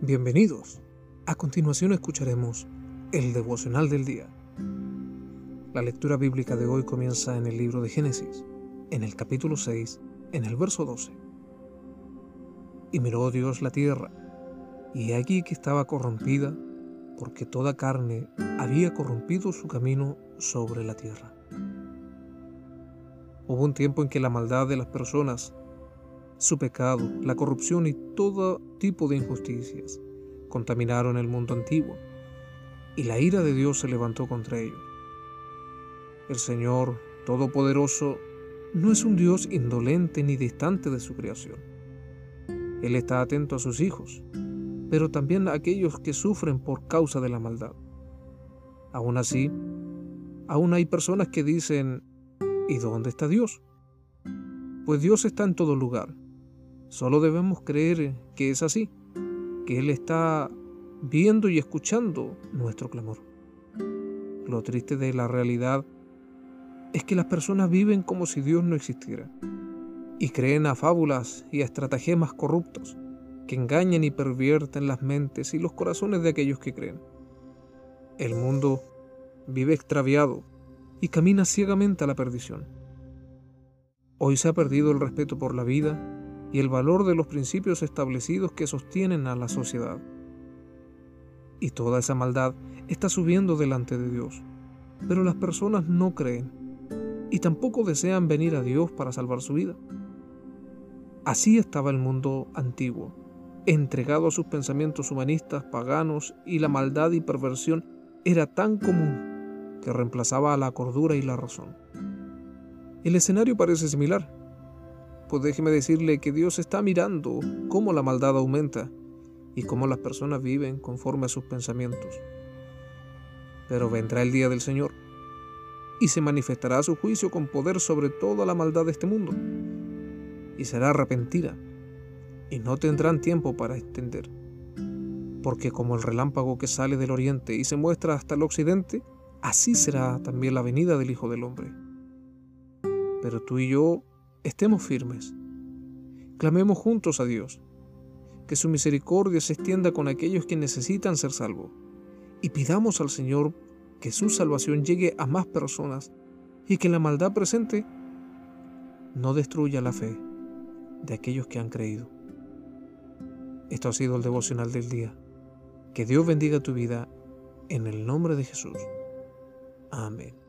Bienvenidos. A continuación escucharemos el devocional del día. La lectura bíblica de hoy comienza en el libro de Génesis, en el capítulo 6, en el verso 12. Y miró Dios la tierra, y he aquí que estaba corrompida, porque toda carne había corrompido su camino sobre la tierra. Hubo un tiempo en que la maldad de las personas, su pecado, la corrupción y todo tipo de injusticias contaminaron el mundo antiguo, y la ira de Dios se levantó contra ellos. El Señor Todopoderoso no es un Dios indolente ni distante de su creación. Él está atento a sus hijos, pero también a aquellos que sufren por causa de la maldad. Aún así, aún hay personas que dicen: ¿y dónde está Dios? Pues Dios está en todo lugar. Solo debemos creer que es así, que Él está viendo y escuchando nuestro clamor. Lo triste de la realidad es que las personas viven como si Dios no existiera y creen a fábulas y a estratagemas corruptos que engañan y pervierten las mentes y los corazones de aquellos que creen. El mundo vive extraviado y camina ciegamente a la perdición. Hoy se ha perdido el respeto por la vida y el valor de los principios establecidos que sostienen a la sociedad. Y toda esa maldad está subiendo delante de Dios, pero las personas no creen y tampoco desean venir a Dios para salvar su vida. Así estaba el mundo antiguo, entregado a sus pensamientos humanistas, paganos, y la maldad y perversión era tan común que reemplazaba a la cordura y la razón. El escenario parece similar, pues déjeme decirle que Dios está mirando cómo la maldad aumenta y cómo las personas viven conforme a sus pensamientos. Pero vendrá el día del Señor y se manifestará su juicio con poder sobre toda la maldad de este mundo, y será arrepentida, y no tendrán tiempo para entender, porque como el relámpago que sale del oriente y se muestra hasta el occidente, así será también la venida del Hijo del Hombre. Pero tú y yo estemos firmes, clamemos juntos a Dios, que su misericordia se extienda con aquellos que necesitan ser salvos, y pidamos al Señor que su salvación llegue a más personas y que la maldad presente no destruya la fe de aquellos que han creído. Esto ha sido el devocional del día. Que Dios bendiga tu vida en el nombre de Jesús. Amén.